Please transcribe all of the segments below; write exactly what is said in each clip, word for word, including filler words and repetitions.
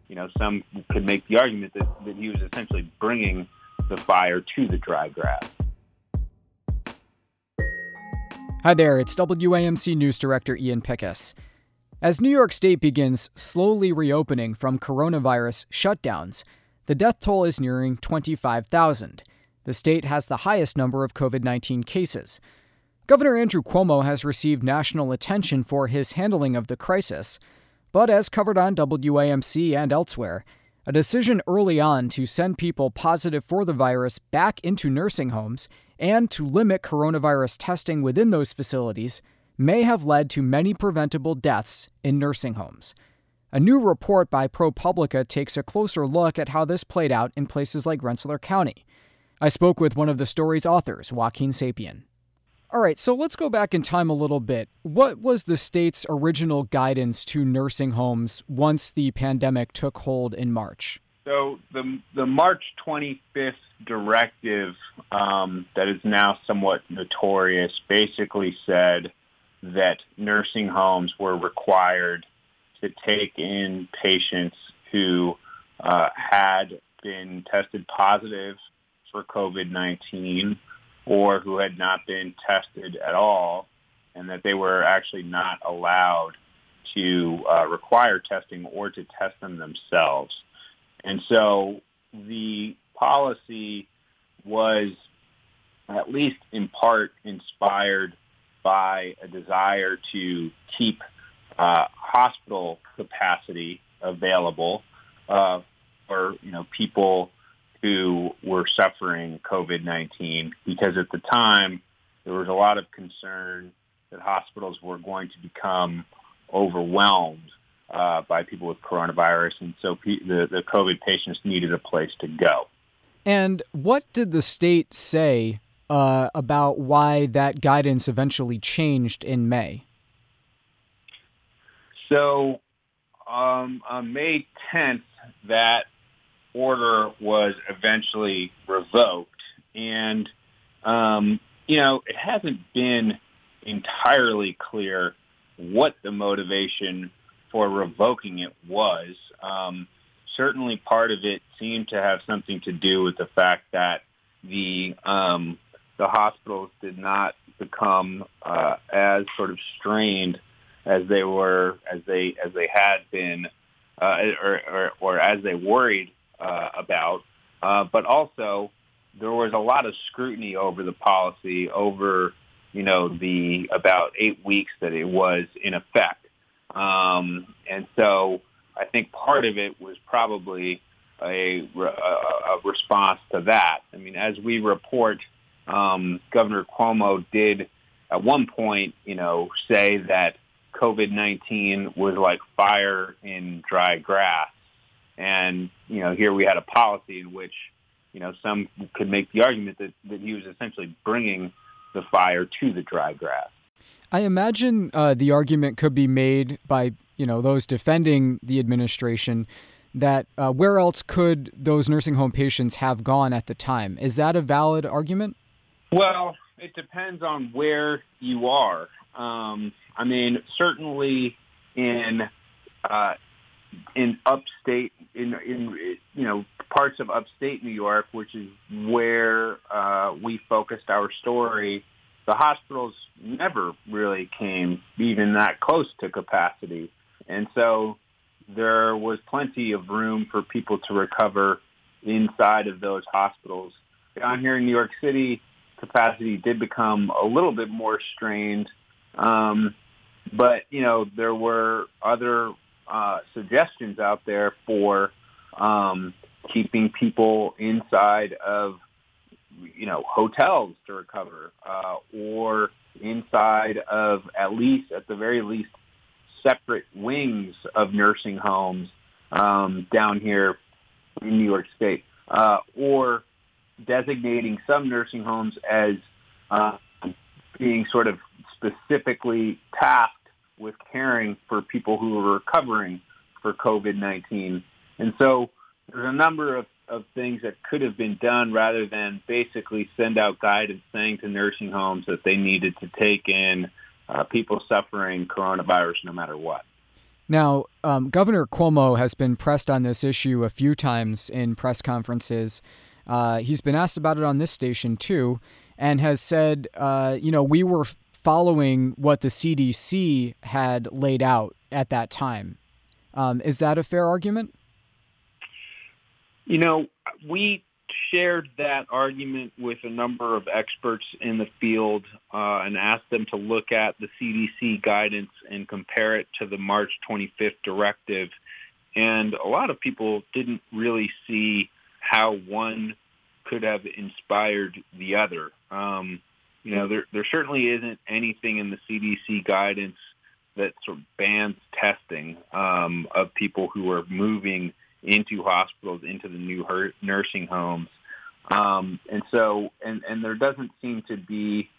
you know, some could make the argument that, that he was essentially bringing the fire to the dry grass. Hi there, it's W A M C News Director Ian Pickus. As New York State begins slowly reopening from coronavirus shutdowns, the death toll is nearing twenty-five thousand. The state has the highest number of covid nineteen cases. Governor Andrew Cuomo has received national attention for his handling of the crisis, but as covered on W A M C and elsewhere, a decision early on to send people positive for the virus back into nursing homes and to limit coronavirus testing within those facilities may have led to many preventable deaths in nursing homes. A new report by ProPublica takes a closer look at how this played out in places like Rensselaer County. I spoke with one of the story's authors, Joaquin Sapien. All right, so let's go back in time a little bit. What was the state's original guidance to nursing homes once the pandemic took hold in March? So the the March twenty-fifth directive um, that is now somewhat notorious basically said that nursing homes were required to take in patients who uh, had been tested positive for covid nineteen or who had not been tested at all, and that they were actually not allowed to uh, require testing or to test them themselves. And so the policy was at least in part inspired by a desire to keep uh, hospital capacity available uh, for you know people who were suffering covid nineteen, because at the time there was a lot of concern that hospitals were going to become overwhelmed uh, by people with coronavirus, and so pe- the, the COVID patients needed a place to go. And what did the state say uh, about why that guidance eventually changed in May? So um, on May tenth, that order was eventually revoked, and um, you know it hasn't been entirely clear what the motivation for revoking it was. Um, certainly, part of it seemed to have something to do with the fact that the um, the hospitals did not become uh, as sort of strained as they were as they as they had been, uh, or, or or as they worried Uh, about, uh, but also there was a lot of scrutiny over the policy over, you know, the about eight weeks that it was in effect. Um, and so I think part of it was probably a, a, a response to that. I mean, as we report, um, Governor Cuomo did at one point, you know, say that covid nineteen was like fire in dry grass. And, you know, here we had a policy in which, you know, some could make the argument that, that he was essentially bringing the fire to the dry grass. I imagine uh, the argument could be made by, you know, those defending the administration that uh, where else could those nursing home patients have gone at the time? Is that a valid argument? Well, it depends on where you are. Um, I mean, certainly in uh, in upstate, in, in you know, parts of upstate New York, which is where uh, we focused our story, the hospitals never really came even that close to capacity. And so there was plenty of room for people to recover inside of those hospitals. Down here in New York City, capacity did become a little bit more strained. Um, but, you know, there were other Uh, suggestions out there for um, keeping people inside of, you know, hotels to recover, uh, or inside of at least, at the very least, separate wings of nursing homes um, down here in New York State, uh, or designating some nursing homes as uh, being sort of specifically tasked with caring for people who are recovering for covid nineteen. And so there's a number of, of things that could have been done rather than basically send out guidance saying to nursing homes that they needed to take in uh, people suffering coronavirus no matter what. Now, um, Governor Cuomo has been pressed on this issue a few times in press conferences. Uh, he's been asked about it on this station, too, and has said, uh, you know, we were following what the C D C had laid out at that time. Um, is that a fair argument? You know, we shared that argument with a number of experts in the field uh, and asked them to look at the C D C guidance and compare it to the March twenty-fifth directive. And a lot of people didn't really see how one could have inspired the other. Um, you know, there, there certainly isn't anything in the C D C guidance that sort of bans testing um, of people who are moving into hospitals, into the new her- nursing homes. Um, and so, and, and there doesn't seem to be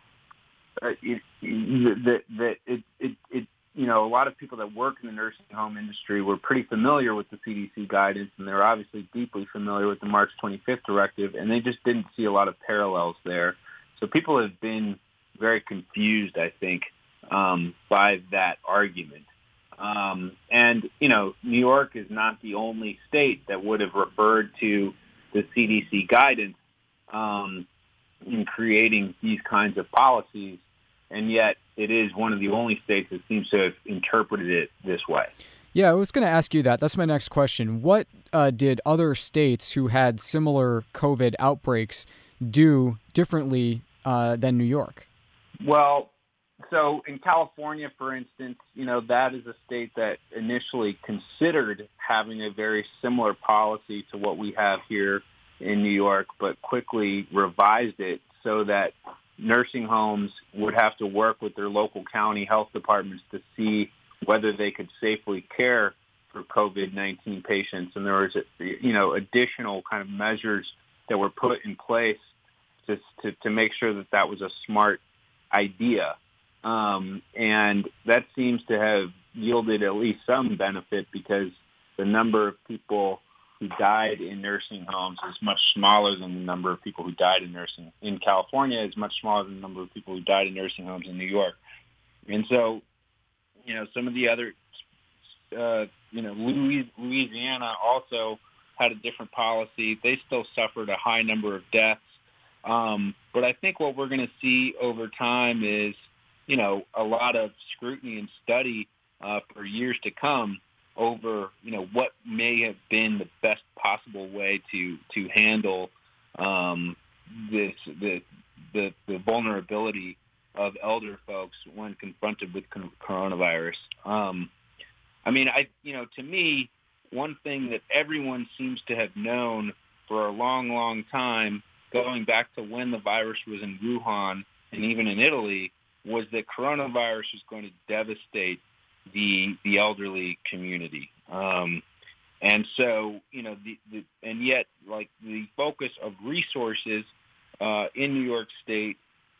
uh, it, that, that it, it, it, you know, a lot of people that work in the nursing home industry were pretty familiar with the C D C guidance, and they're obviously deeply familiar with the March twenty-fifth directive, and they just didn't see a lot of parallels there. So people have been very confused, I think, um, by that argument. Um, and, you know, New York is not the only state that would have referred to the C D C guidance um, in creating these kinds of policies, and yet it is one of the only states that seems to have interpreted it this way. Yeah, I was going to ask you that. That's my next question. What uh, did other states who had similar COVID outbreaks do differently uh, than New York? Well, so in California, for instance, you know, that is a state that initially considered having a very similar policy to what we have here in New York, but quickly revised it so that nursing homes would have to work with their local county health departments to see whether they could safely care for COVID nineteen patients. And there was, you know, additional kind of measures that were put in place to to, to make sure that that was a smart idea. Um, and that seems to have yielded at least some benefit because the number of people who died in nursing homes is much smaller than the number of people who died in nursing in California is much smaller than the number of people who died in nursing homes in New York. And so, you know, some of the other, uh, you know, Louisiana also had a different policy. They still suffered a high number of deaths. Um, but I think what we're going to see over time is, you know, a lot of scrutiny and study uh, for years to come over, you know, what may have been the best possible way to to handle um, this the, the the vulnerability of elder folks when confronted with coronavirus. Um, I mean, I you know, to me, one thing that everyone seems to have known for a long, long time, going back to when the virus was in Wuhan and even in Italy, was that coronavirus was going to devastate the the elderly community. Um, and so, you know, the, the, and yet, like, the focus of resources uh, in New York State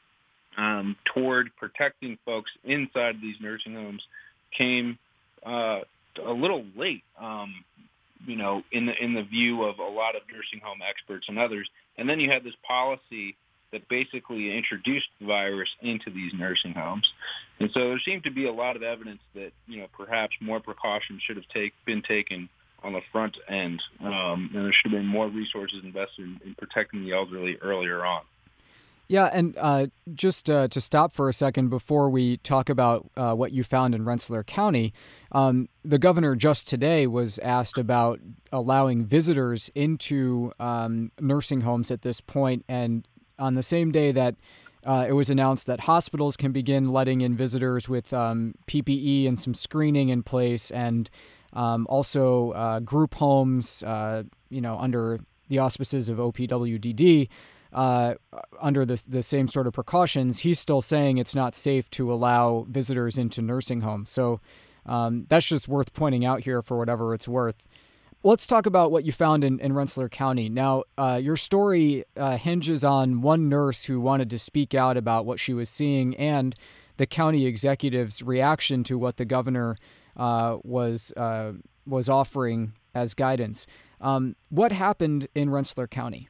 um, toward protecting folks inside these nursing homes came uh, a little late, um, you know, in the in the view of a lot of nursing home experts and others. And then you had this policy that basically introduced the virus into these nursing homes. And so there seemed to be a lot of evidence that, you know, perhaps more precautions should have take, been taken on the front end, um, and there should have been more resources invested in, in protecting the elderly earlier on. Yeah, and uh, just uh, to stop for a second before we talk about uh, what you found in Rensselaer County, um, the governor just today was asked about allowing visitors into um, nursing homes at this point, and on the same day that uh, it was announced that hospitals can begin letting in visitors with um, P P E and some screening in place, and um, also uh, group homes, uh, you know, under the auspices of O P W D D, uh, under the, the same sort of precautions, he's still saying it's not safe to allow visitors into nursing homes. So um, that's just worth pointing out here for whatever it's worth. Let's talk about what you found in, in Rensselaer County. Now, uh, your story uh, hinges on one nurse who wanted to speak out about what she was seeing and the county executive's reaction to what the governor uh, was uh, was offering as guidance. Um, what happened in Rensselaer County?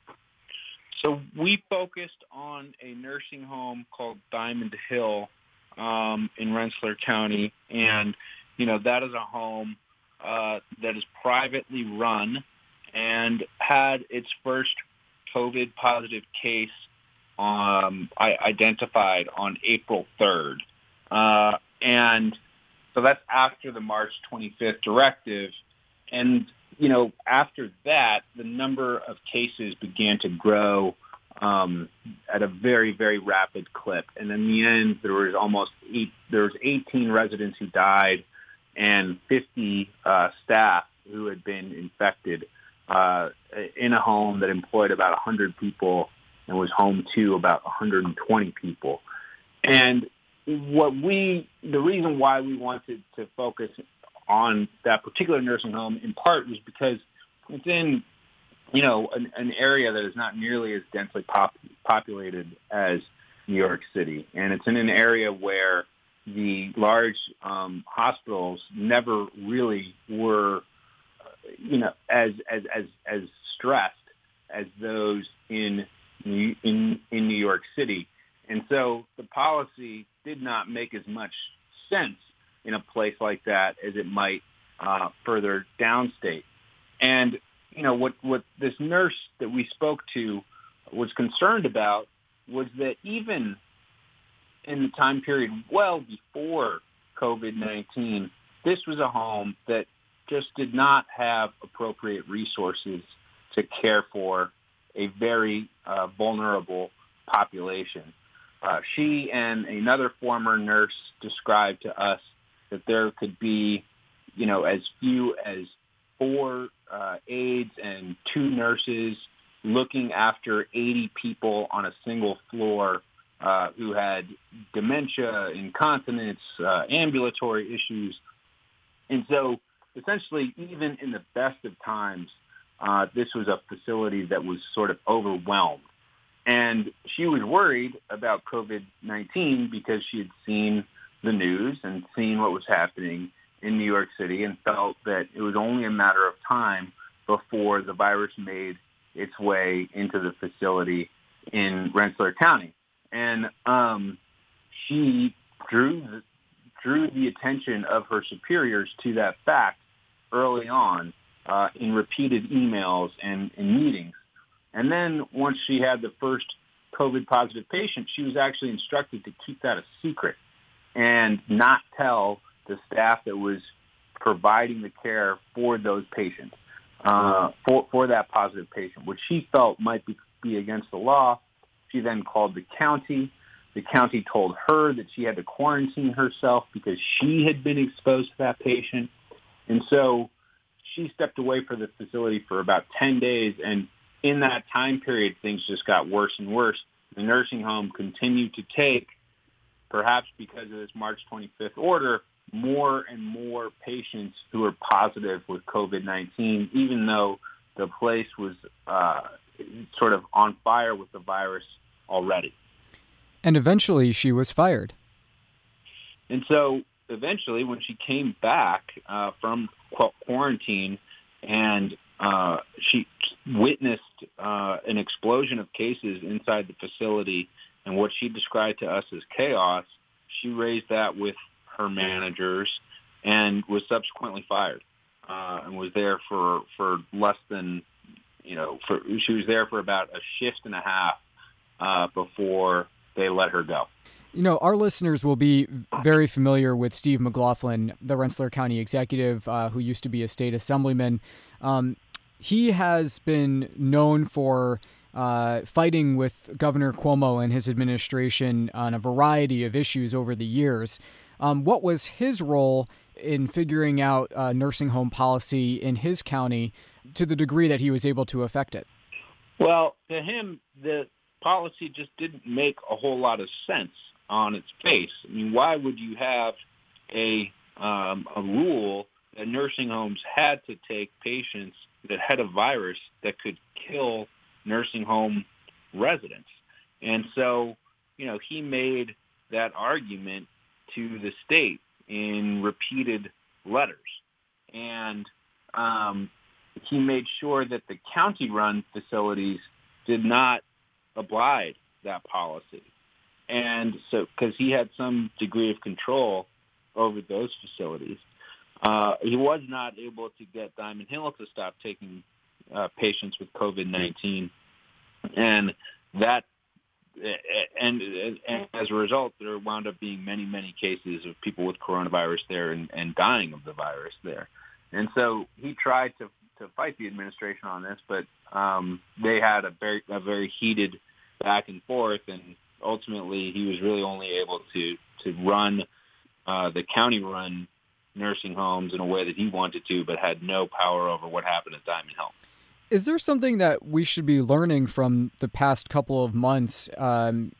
So we focused on a nursing home called Diamond Hill um, in Rensselaer County, and you know, that is a home uh, that is privately run and had its first COVID positive case um, I identified on April third. Uh, and so that's after the March twenty-fifth directive. And, you know, after that, the number of cases began to grow um, at a very, very rapid clip. And in the end, there was almost eight, there was eighteen residents who died and fifty uh, staff who had been infected uh, in a home that employed about one hundred people and was home to about one hundred twenty people. And what we, the reason why we wanted to focus on that particular nursing home in part was because it's in, you know, an, an area that is not nearly as densely pop, populated as New York City. And it's in an area where the large um, hospitals never really were, you know, as, as, as, as stressed as those in in, in New York City. And so the policy did not make as much sense in a place like that as it might uh, further downstate. And, you know, what, what this nurse that we spoke to was concerned about was that even in the time period well before COVID nineteen, this was a home that just did not have appropriate resources to care for a very uh, vulnerable population. Uh, she and another former nurse described to us that there could be, you know, as few as four uh, aides and two nurses looking after eighty people on a single floor uh, who had dementia, incontinence, uh, ambulatory issues. And so essentially, even in the best of times, uh, this was a facility that was sort of overwhelmed. And she was worried about COVID nineteen because she had seen the news and seen what was happening in New York City and felt that it was only a matter of time before the virus made its way into the facility in Rensselaer County. And um, she drew the, drew the attention of her superiors to that fact early on uh, in repeated emails and, and meetings. And then once she had the first COVID positive patient, she was actually instructed to keep that a secret and not tell the staff that was providing the care for those patients, uh, for, for that positive patient, which she felt might be, be against the law. She then called the county. The county told her that she had to quarantine herself because she had been exposed to that patient. And so she stepped away from the facility for about ten days, and in that time period, things just got worse and worse. The nursing home continued to take, perhaps because of this March twenty-fifth order, more and more patients who were positive with COVID nineteen, even though the place was uh, sort of on fire with the virus already. And eventually she was fired. And so eventually when she came back uh, from quarantine and uh, she witnessed uh, an explosion of cases inside the facility and what she described to us as chaos, she raised that with her managers and was subsequently fired uh, and was there for, for less than, you know, for, she was there for about a shift and a half uh, before they let her go. You know, our listeners will be very familiar with Steve McLaughlin, the Rensselaer County executive uh, who used to be a state assemblyman. Um, he has been known for uh, fighting with Governor Cuomo and his administration on a variety of issues over the years. Um, what was his role in figuring out uh, nursing home policy in his county to the degree that he was able to affect it? Well, to him, the policy just didn't make a whole lot of sense on its face. I mean, why would you have a um, a rule that nursing homes had to take patients that had a virus that could kill nursing home residents? And so, you know, he made that argument to the state in repeated letters. And um, he made sure that the county-run facilities did not abide that policy. And so, because he had some degree of control over those facilities. Uh, he was not able to get Diamond Hill to stop taking uh, patients with COVID nineteen, and that and, and as a result, there wound up being many, many cases of people with coronavirus there and, and dying of the virus there. And so he tried to to fight the administration on this, but um, they had a very a very heated back and forth, and ultimately he was really only able to to run uh, the county-run nursing homes in a way that he wanted to, but had no power over what happened at Diamond Hill. Is there something that we should be learning from the past couple of months um,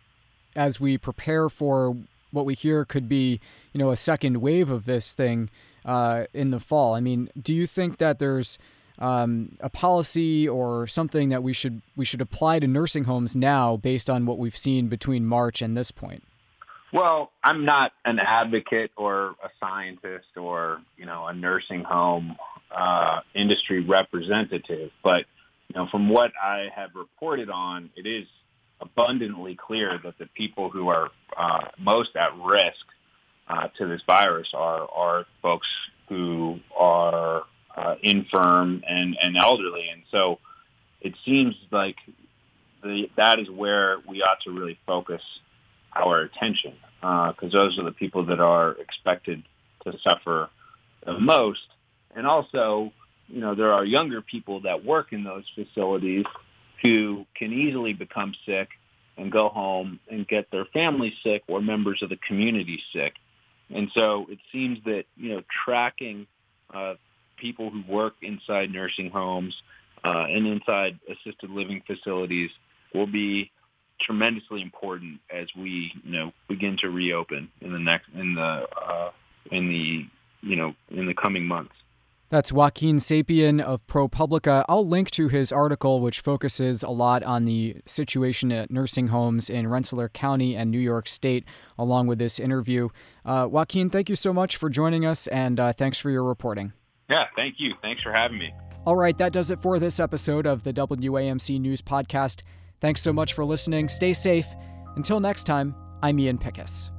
as we prepare for what we hear could be, you know, a second wave of this thing uh, in the fall? I mean, do you think that there's um, a policy or something that we should we should apply to nursing homes now based on what we've seen between March and this point? Well, I'm not an advocate or a scientist or, you know, a nursing home uh, industry representative, but, you know, from what I have reported on, it is abundantly clear that the people who are uh, most at risk uh, to this virus are, are folks who are uh, infirm and, and elderly. And so it seems like the, that is where we ought to really focus our attention, because uh, those are the people that are expected to suffer the most. And also, you know, there are younger people that work in those facilities who can easily become sick and go home and get their family sick or members of the community sick. And so it seems that, you know, tracking uh, people who work inside nursing homes uh, and inside assisted living facilities will be tremendously important as we, you know, begin to reopen in the next in the uh, in the you know in the coming months. That's Joaquin Sapien of ProPublica. I'll link to his article, which focuses a lot on the situation at nursing homes in Rensselaer County and New York State, along with this interview. Uh, Joaquin, thank you so much for joining us, and uh, thanks for your reporting. Yeah, thank you. Thanks for having me. All right, that does it for this episode of the W A M C News Podcast. Thanks so much for listening. Stay safe. Until next time, I'm Ian Pickus.